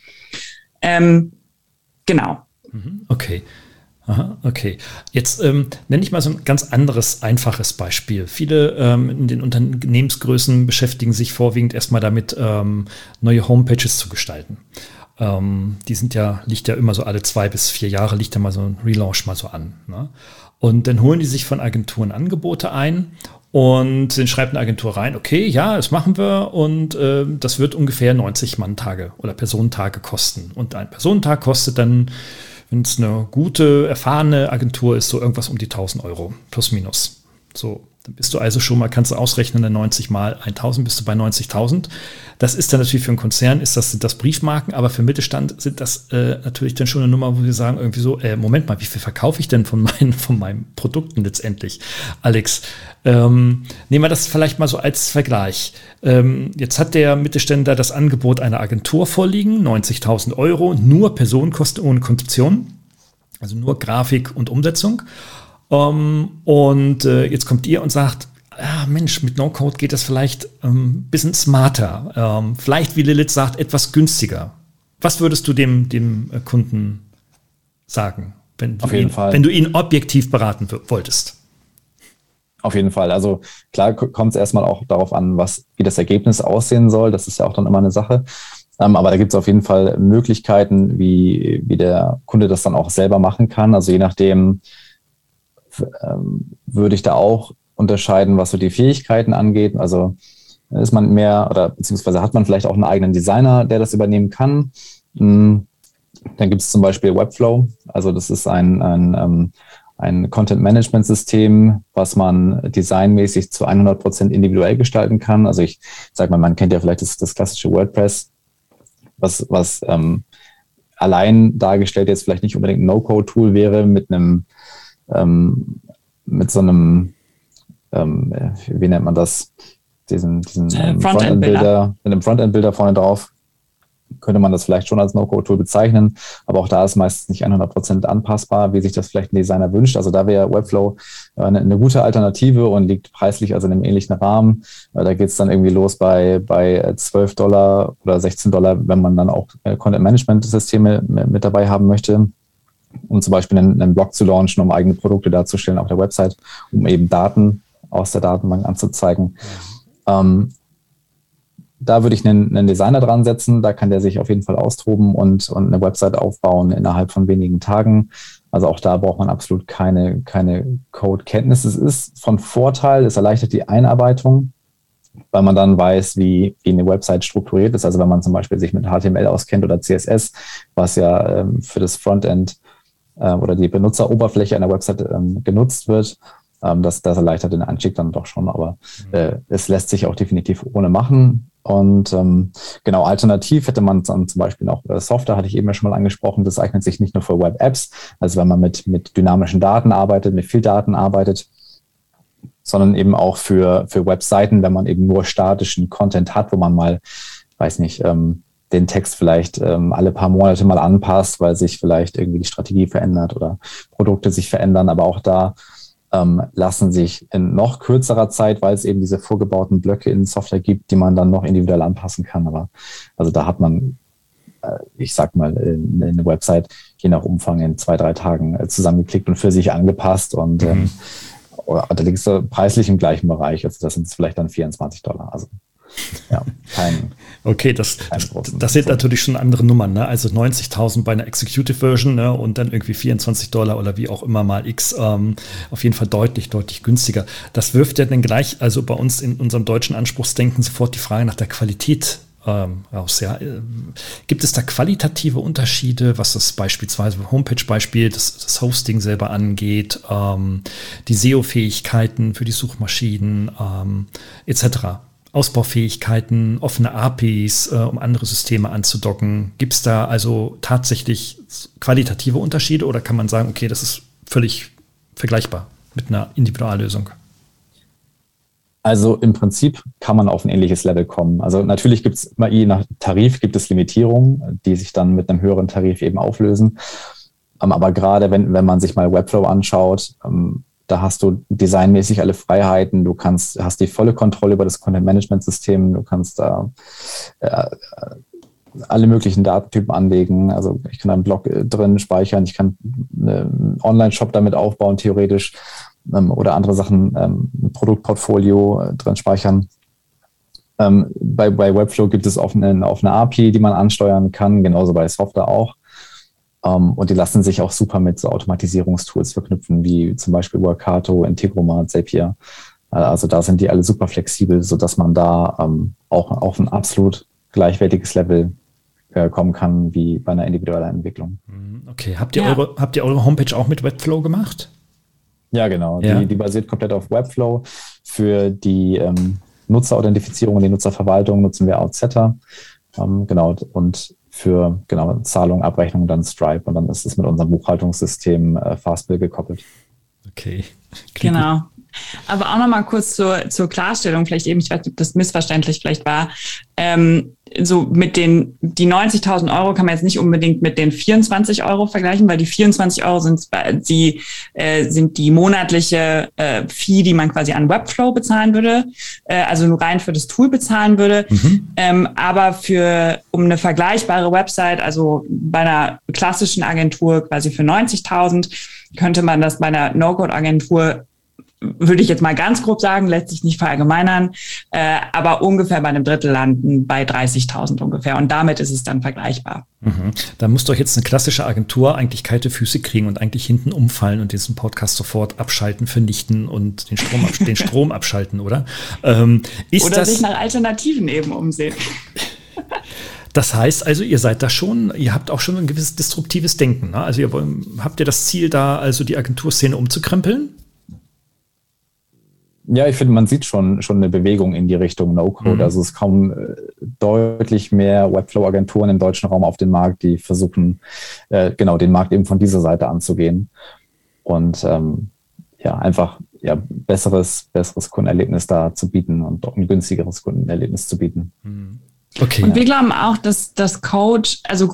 C: Genau.
B: Okay. Aha, okay. Jetzt nenne ich mal so ein ganz anderes, einfaches Beispiel. Viele in den Unternehmensgrößen beschäftigen sich vorwiegend erstmal damit, neue Homepages zu gestalten. Die liegt ja immer so alle 2 bis 4 Jahre, liegt ja mal so ein Relaunch mal so an. Ne? Und dann holen die sich von Agenturen Angebote ein und dann schreibt eine Agentur rein, okay, ja, das machen wir und das wird ungefähr 90 Manntage oder Personentage kosten. Und ein Personentag kostet dann, wenn es eine gute, erfahrene Agentur ist, so irgendwas um die 1.000 Euro, plus minus. So, dann bist du also schon mal, kannst du ausrechnen, 90 mal 1.000 bist du bei 90.000. Das ist dann natürlich für einen Konzern, sind das Briefmarken, aber für Mittelstand sind das natürlich dann schon eine Nummer, wo wir sagen irgendwie so, Moment mal, wie viel verkaufe ich denn von meinen Produkten letztendlich? Alex, nehmen wir das vielleicht mal so als Vergleich. Jetzt hat der Mittelständler das Angebot einer Agentur vorliegen, 90.000 Euro, nur Personenkosten ohne Konzeption, also nur Grafik und Umsetzung. Und jetzt kommt ihr und sagt, Mensch, mit No-Code geht das vielleicht ein bisschen smarter, vielleicht, wie Lilith sagt, etwas günstiger. Was würdest du dem Kunden sagen, wenn du ihn objektiv beraten wolltest?
D: Auf jeden Fall. Also klar kommt es erstmal auch darauf an, wie das Ergebnis aussehen soll. Das ist ja auch dann immer eine Sache. Aber da gibt es auf jeden Fall Möglichkeiten, wie der Kunde das dann auch selber machen kann. Also je nachdem würde ich da auch unterscheiden, was so die Fähigkeiten angeht. Also ist man mehr oder beziehungsweise hat man vielleicht auch einen eigenen Designer, der das übernehmen kann. Dann gibt es zum Beispiel Webflow. Also das ist ein Content-Management-System, was man designmäßig zu 100% individuell gestalten kann. Also ich sag mal, man kennt ja vielleicht das klassische WordPress, was allein dargestellt jetzt vielleicht nicht unbedingt ein No-Code-Tool wäre mit so einem wie nennt man das? Diesen Frontend-Bilder, mit einem Frontend-Bilder vorne drauf, könnte man das vielleicht schon als No-Code-Tool bezeichnen, aber auch da ist meistens nicht 100% anpassbar, wie sich das vielleicht ein Designer wünscht. Also da wäre Webflow eine gute Alternative und liegt preislich also in einem ähnlichen Rahmen. Da geht es dann irgendwie los bei $12 oder $16, wenn man dann auch Content-Management-Systeme mit dabei haben möchte, um zum Beispiel einen Blog zu launchen, um eigene Produkte darzustellen auf der Website, um eben Daten aus der Datenbank anzuzeigen. Da würde ich einen Designer dran setzen, da kann der sich auf jeden Fall austoben und eine Website aufbauen innerhalb von wenigen Tagen. Also auch da braucht man absolut keine Code-Kenntnis. Es ist von Vorteil, es erleichtert die Einarbeitung, weil man dann weiß, wie eine Website strukturiert ist. Also wenn man zum Beispiel sich mit HTML auskennt oder CSS, was ja für das Frontend oder die Benutzeroberfläche einer Website genutzt wird, das erleichtert den Einstieg dann doch schon, aber es lässt sich auch definitiv ohne machen. Und genau, alternativ hätte man dann zum Beispiel auch Software, hatte ich eben ja schon mal angesprochen, das eignet sich nicht nur für Web-Apps, also wenn man mit dynamischen Daten arbeitet, mit viel Daten arbeitet, sondern eben auch für Webseiten, wenn man eben nur statischen Content hat, wo man mal, weiß nicht, den Text vielleicht alle paar Monate mal anpasst, weil sich vielleicht irgendwie die Strategie verändert oder Produkte sich verändern, aber auch da lassen sich in noch kürzerer Zeit, weil es eben diese vorgebauten Blöcke in Software gibt, die man dann noch individuell anpassen kann. Aber also da hat man, ich sag mal, eine Website je nach Umfang in 2-3 Tagen zusammengeklickt und für sich angepasst und da liegst du preislich im gleichen Bereich. Also das sind vielleicht dann $24. Also ja,
B: okay, das sind natürlich schon andere Nummern, ne? Also 90.000 bei einer Executive Version, ne? Und dann irgendwie $24 oder wie auch immer mal X, auf jeden Fall deutlich günstiger. Das wirft ja dann gleich, also bei uns in unserem deutschen Anspruchsdenken sofort die Frage nach der Qualität aus. Ja. Gibt es da qualitative Unterschiede, was das beispielsweise Homepage-Beispiel, das Hosting selber angeht, die SEO-Fähigkeiten für die Suchmaschinen etc.? Ausbaufähigkeiten, offene APIs, um andere Systeme anzudocken. Gibt es da also tatsächlich qualitative Unterschiede oder kann man sagen, okay, das ist völlig vergleichbar mit einer Individuallösung?
D: Also im Prinzip kann man auf ein ähnliches Level kommen. Also natürlich gibt es immer, je nach Tarif gibt es Limitierungen, die sich dann mit einem höheren Tarif eben auflösen. Aber gerade wenn man sich mal Webflow anschaut, da hast du designmäßig alle Freiheiten, hast die volle Kontrolle über das Content-Management-System, du kannst da alle möglichen Datentypen anlegen. Also ich kann einen Blog drin speichern, ich kann einen Online-Shop damit aufbauen, theoretisch, oder andere Sachen, ein Produktportfolio drin speichern. Bei Webflow gibt es eine API, die man ansteuern kann, genauso bei Software auch. Und die lassen sich auch super mit so Automatisierungstools verknüpfen, wie zum Beispiel Workato, Integromat, Zapier. Also da sind die alle super flexibel, sodass man da auch auf ein absolut gleichwertiges Level kommen kann, wie bei einer individuellen Entwicklung.
B: Okay, habt ihr eure Homepage auch mit Webflow gemacht?
D: Ja, genau.
B: Ja.
D: Die basiert komplett auf Webflow. Für die Nutzerauthentifizierung und die Nutzerverwaltung nutzen wir Outsetter. Genau. Und für Zahlung, Abrechnung dann Stripe. Und dann ist es mit unserem Buchhaltungssystem Fastbill gekoppelt.
B: Okay.
C: Genau. Aber auch noch mal kurz zur Klarstellung, vielleicht eben, ich weiß nicht, ob das missverständlich vielleicht war, so mit die 90.000 Euro kann man jetzt nicht unbedingt mit den 24 Euro vergleichen, weil die 24 Euro sind die monatliche Fee, die man quasi an Webflow bezahlen würde, also nur rein für das Tool bezahlen würde. Aber um eine vergleichbare Website, also bei einer klassischen Agentur quasi für 90.000, könnte man das bei einer No-Code-Agentur, würde ich jetzt mal ganz grob sagen, lässt sich nicht verallgemeinern, aber ungefähr bei einem Drittel landen, bei 30.000 ungefähr. Und damit ist es dann vergleichbar.
B: Da muss doch jetzt eine klassische Agentur eigentlich kalte Füße kriegen und eigentlich hinten umfallen und diesen Podcast sofort abschalten, vernichten und den Strom abschalten, oder?
C: Oder sich nach Alternativen eben umsehen.
B: Das heißt also, ihr habt auch schon ein gewisses disruptives Denken. Ne? Also habt ihr das Ziel da, also die Agenturszene umzukrempeln?
D: Ja, ich finde, man sieht schon eine Bewegung in die Richtung No-Code. Also es kommen deutlich mehr Webflow-Agenturen im deutschen Raum auf den Markt, die versuchen, den Markt eben von dieser Seite anzugehen und einfach besseres Kundenerlebnis da zu bieten und auch ein günstigeres Kundenerlebnis zu bieten.
B: Okay,
C: und wir glauben auch, dass das No-Code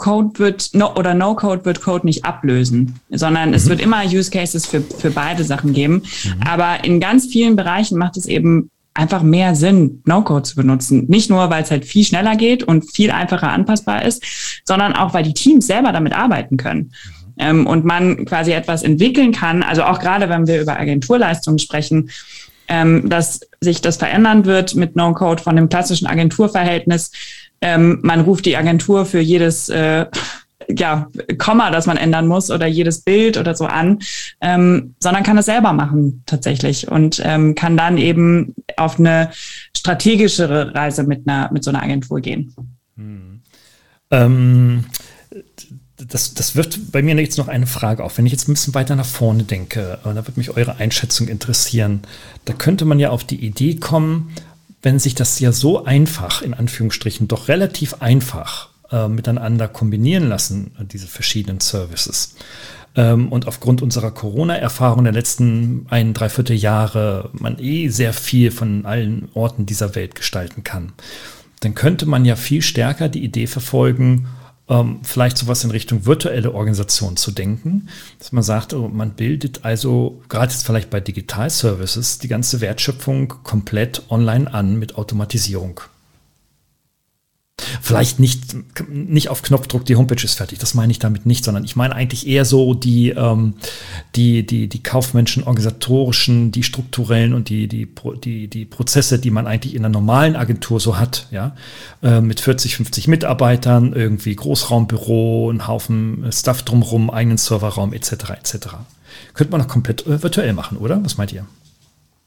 C: wird Code nicht ablösen, sondern es wird immer Use Cases für beide Sachen geben. Aber in ganz vielen Bereichen macht es eben einfach mehr Sinn, No-Code zu benutzen. Nicht nur, weil es halt viel schneller geht und viel einfacher anpassbar ist, sondern auch, weil die Teams selber damit arbeiten können. Und man quasi etwas entwickeln kann, also auch gerade, wenn wir über Agenturleistungen sprechen, dass sich das verändern wird mit No-Code von dem klassischen Agenturverhältnis. Man ruft die Agentur für jedes Komma, das man ändern muss oder jedes Bild oder so an, sondern kann es selber machen tatsächlich und kann dann eben auf eine strategischere Reise mit so einer Agentur gehen.
B: Das wirft bei mir jetzt noch eine Frage auf. Wenn ich jetzt ein bisschen weiter nach vorne denke, da würde mich eure Einschätzung interessieren. Da könnte man ja auf die Idee kommen, wenn sich das ja so einfach, in Anführungsstrichen, doch relativ einfach miteinander kombinieren lassen, diese verschiedenen Services. Und aufgrund unserer Corona-Erfahrung der letzten 1,75 Jahre man sehr viel von allen Orten dieser Welt gestalten kann, dann könnte man ja viel stärker die Idee verfolgen, vielleicht sowas in Richtung virtuelle Organisation zu denken, dass man sagt, man bildet also gerade jetzt vielleicht bei Digital-Services die ganze Wertschöpfung komplett online an mit Automatisierung. Vielleicht nicht auf Knopfdruck, die Homepage ist fertig, das meine ich damit nicht, sondern ich meine eigentlich eher so die kaufmännischen, organisatorischen, die strukturellen und die Prozesse, die man eigentlich in einer normalen Agentur so hat, ja, mit 40, 50 Mitarbeitern, irgendwie Großraumbüro, ein Haufen Stuff drumherum, eigenen Serverraum etc. etc. Könnte man noch komplett virtuell machen, oder? Was meint ihr?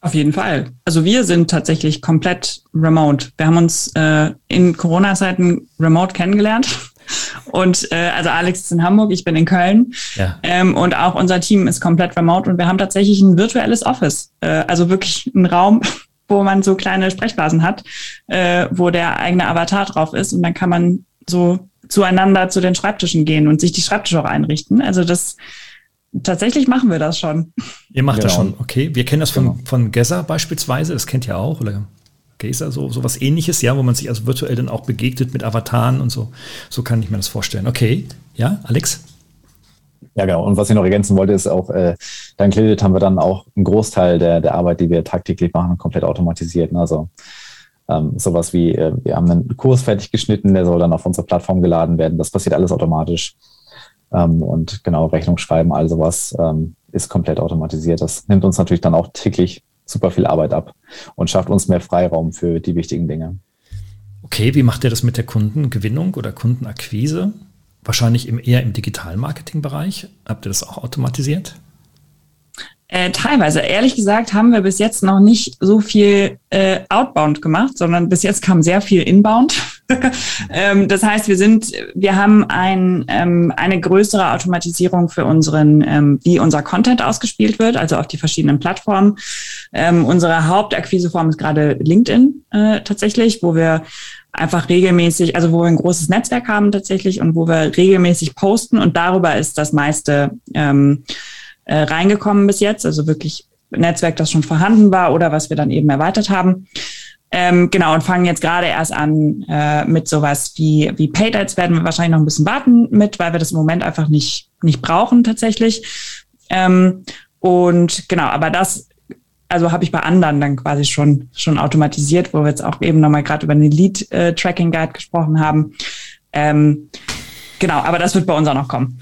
C: Auf jeden Fall. Also wir sind tatsächlich komplett remote. Wir haben uns in Corona-Zeiten remote kennengelernt. Und also Alex ist in Hamburg, ich bin in Köln. Ja. Und auch unser Team ist komplett remote. Und wir haben tatsächlich ein virtuelles Office. Also wirklich einen Raum, wo man so kleine Sprechblasen hat, wo der eigene Avatar drauf ist. Und dann kann man so zueinander zu den Schreibtischen gehen und sich die Schreibtische auch einrichten. Also tatsächlich machen wir das schon.
B: Ihr macht das schon, okay. Wir kennen das von Gazer beispielsweise, das kennt ihr auch, oder Gazer, so was Ähnliches, ja, wo man sich also virtuell dann auch begegnet mit Avataren und so. So kann ich mir das vorstellen. Okay, ja, Alex?
D: Ja, genau. Und was ich noch ergänzen wollte, ist auch, dank Lilith haben wir dann auch einen Großteil der Arbeit, die wir tagtäglich machen, komplett automatisiert. Also sowas wie, wir haben einen Kurs fertig geschnitten, der soll dann auf unsere Plattform geladen werden. Das passiert alles automatisch. Und genau, Rechnung schreiben, all sowas ist komplett automatisiert. Das nimmt uns natürlich dann auch täglich super viel Arbeit ab und schafft uns mehr Freiraum für die wichtigen Dinge.
B: Okay, wie macht ihr das mit der Kundengewinnung oder Kundenakquise? Wahrscheinlich eher im Digital-Marketing-Bereich. Habt ihr das auch automatisiert?
C: Teilweise. Ehrlich gesagt haben wir bis jetzt noch nicht so viel Outbound gemacht, sondern bis jetzt kam sehr viel Inbound. Das heißt, wir haben eine größere Automatisierung für wie unser Content ausgespielt wird, also auf die verschiedenen Plattformen. Unsere Hauptakquiseform ist gerade LinkedIn tatsächlich, wo wir einfach regelmäßig, also wo wir ein großes Netzwerk haben tatsächlich und wo wir regelmäßig posten und darüber ist das meiste reingekommen bis jetzt, also wirklich Netzwerk, das schon vorhanden war oder was wir dann eben erweitert haben. Genau, und fangen jetzt gerade erst an mit sowas wie Paid Ads, werden wir wahrscheinlich noch ein bisschen warten mit, weil wir das im Moment einfach nicht brauchen tatsächlich. Und genau, aber das habe ich bei anderen dann quasi schon automatisiert, wo wir jetzt auch eben nochmal gerade über eine Lead-Tracking-Guide gesprochen haben. Genau, aber das wird bei uns auch noch kommen.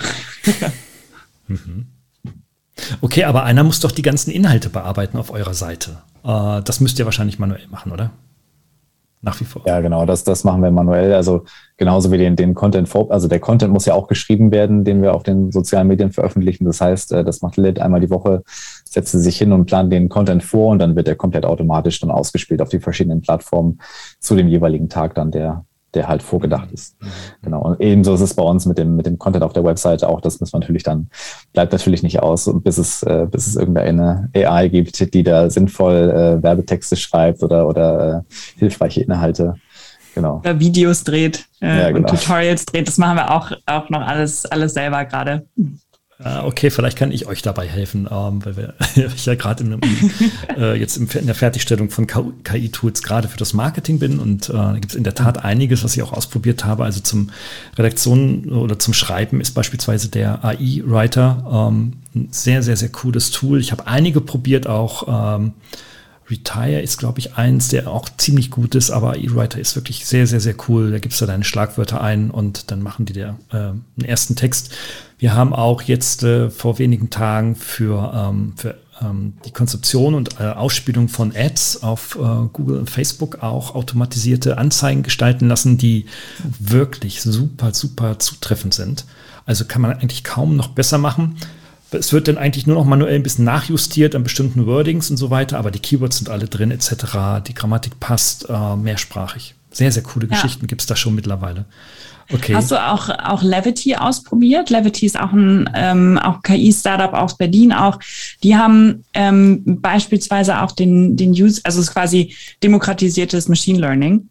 B: Mhm. Okay, aber einer muss doch die ganzen Inhalte bearbeiten auf eurer Seite. Das müsst ihr wahrscheinlich manuell machen, oder? Nach wie vor.
D: Ja, genau, das machen wir manuell. Also genauso wie den Content, also der Content muss ja auch geschrieben werden, den wir auf den sozialen Medien veröffentlichen. Das heißt, das macht Lilith einmal die Woche, setzt sie sich hin und plant den Content vor und dann wird der komplett automatisch dann ausgespielt auf die verschiedenen Plattformen zu dem jeweiligen Tag dann, der halt vorgedacht ist. Genau. Und ebenso ist es bei uns mit dem Content auf der Webseite auch. Das müssen wir natürlich bleibt natürlich nicht aus, bis es irgendeine AI gibt, die da sinnvoll Werbetexte schreibt oder hilfreiche Inhalte. Genau.
C: Oder Videos dreht
D: genau.
C: Und Tutorials dreht. Das machen wir auch noch alles selber gerade.
B: Okay, vielleicht kann ich euch dabei helfen, weil ich ja gerade jetzt in der Fertigstellung von KI-Tools gerade für das Marketing bin und da gibt es in der Tat einiges, was ich auch ausprobiert habe. Also zum Redaktion oder zum Schreiben ist beispielsweise der AI-Writer ein sehr, sehr, sehr cooles Tool. Ich habe einige probiert, auch Retire ist, glaube ich, eins, der auch ziemlich gut ist, aber AI-Writer ist wirklich sehr, sehr, sehr cool. Da gibst du deine Schlagwörter ein und dann machen die dir einen ersten Text. Wir haben auch jetzt vor wenigen Tagen für die Konzeption und Ausspielung von Ads auf Google und Facebook auch automatisierte Anzeigen gestalten lassen, die wirklich super, super zutreffend sind. Also kann man eigentlich kaum noch besser machen. Es wird dann eigentlich nur noch manuell ein bisschen nachjustiert an bestimmten Wordings und so weiter, aber die Keywords sind alle drin etc. Die Grammatik passt, mehrsprachig. Sehr, sehr coole Geschichten gibt es da schon mittlerweile. Okay.
C: Hast du auch Levity ausprobiert? Levity ist auch ein KI-Startup aus Berlin auch. Die haben beispielsweise auch den Use, also es ist quasi demokratisiertes Machine Learning.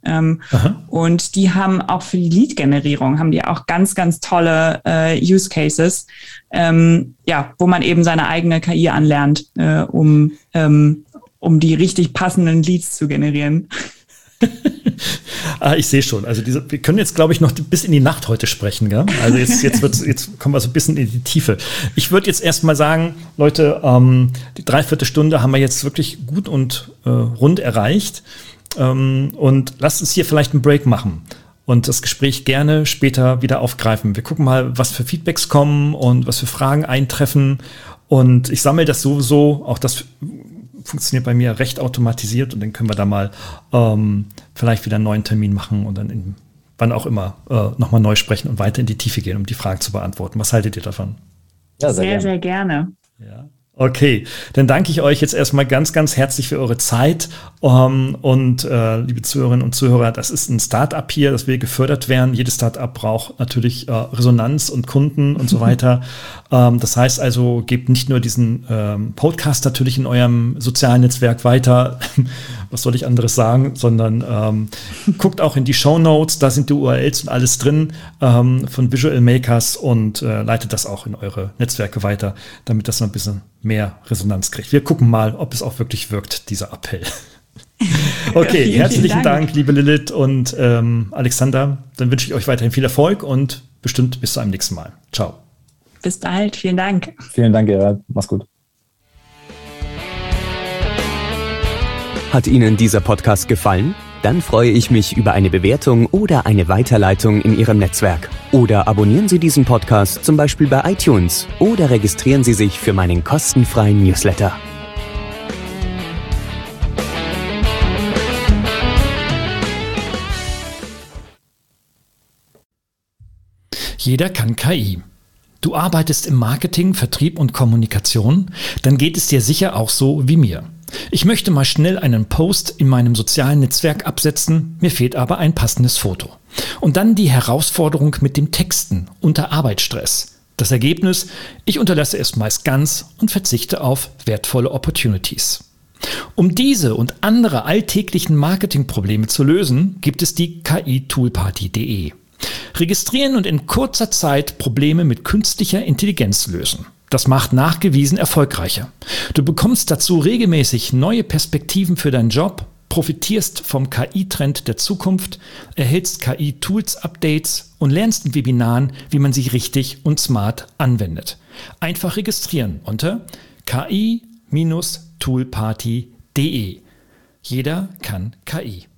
C: Und die haben auch für die Lead-Generierung haben die auch ganz, ganz tolle Use Cases, wo man eben seine eigene KI anlernt, um die richtig passenden Leads zu generieren.
B: Ich sehe schon. Also wir können jetzt, glaube ich, noch bis in die Nacht heute sprechen. Gell? Also jetzt kommen wir so ein bisschen in die Tiefe. Ich würde jetzt erstmal sagen, Leute, die 3/4 Stunde haben wir jetzt wirklich gut und rund erreicht. Und lasst uns hier vielleicht einen Break machen und das Gespräch gerne später wieder aufgreifen. Wir gucken mal, was für Feedbacks kommen und was für Fragen eintreffen. Und ich sammle das sowieso, auch das funktioniert bei mir recht automatisiert und dann können wir da mal vielleicht wieder einen neuen Termin machen und dann wann auch immer nochmal neu sprechen und weiter in die Tiefe gehen, um die Fragen zu beantworten. Was haltet ihr davon?
C: Ja, sehr, sehr gerne.
B: Ja. Okay, dann danke ich euch jetzt erstmal ganz, ganz herzlich für eure Zeit. Liebe Zuhörerinnen und Zuhörer, das ist ein Startup hier, das will gefördert werden. Jedes Startup braucht natürlich Resonanz und Kunden und so weiter. Das heißt also, gebt nicht nur diesen Podcast natürlich in eurem sozialen Netzwerk weiter, was soll ich anderes sagen, sondern guckt auch in die Shownotes, da sind die URLs und alles drin von Visual Makers und leitet das auch in eure Netzwerke weiter, damit das noch ein bisschen mehr Resonanz kriegt. Wir gucken mal, ob es auch wirklich wirkt, dieser Appell. Okay, herzlichen Dank, liebe Lilith und Alexander. Dann wünsche ich euch weiterhin viel Erfolg und bestimmt bis zu einem nächsten Mal. Ciao.
C: Bis bald, vielen Dank.
D: Vielen Dank, Gerhard. Mach's gut.
A: Hat Ihnen dieser Podcast gefallen? Dann freue ich mich über eine Bewertung oder eine Weiterleitung in Ihrem Netzwerk. Oder abonnieren Sie diesen Podcast zum Beispiel bei iTunes oder registrieren Sie sich für meinen kostenfreien Newsletter.
B: Jeder kann KI. Du arbeitest im Marketing, Vertrieb und Kommunikation? Dann geht es dir sicher auch so wie mir. Ich möchte mal schnell einen Post in meinem sozialen Netzwerk absetzen, mir fehlt aber ein passendes Foto. Und dann die Herausforderung mit dem Texten unter Arbeitsstress. Das Ergebnis: Ich unterlasse es meist ganz und verzichte auf wertvolle Opportunities. Um diese und andere alltäglichen Marketingprobleme zu lösen, gibt es die KI-Toolparty.de. Registrieren und in kurzer Zeit Probleme mit künstlicher Intelligenz lösen. Das macht nachgewiesen erfolgreicher. Du bekommst dazu regelmäßig neue Perspektiven für deinen Job, profitierst vom KI-Trend der Zukunft, erhältst KI-Tools-Updates und lernst in Webinaren, wie man sie richtig und smart anwendet. Einfach registrieren unter ki-toolparty.de. Jeder kann KI.